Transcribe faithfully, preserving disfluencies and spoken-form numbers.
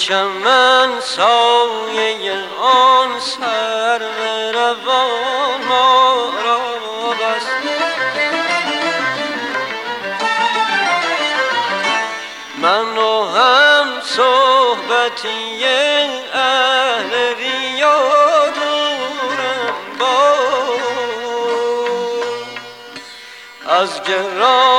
چمن سایه آن سرو روان ما را بست. من و هم صحبتی اهل ریا دورم با از گران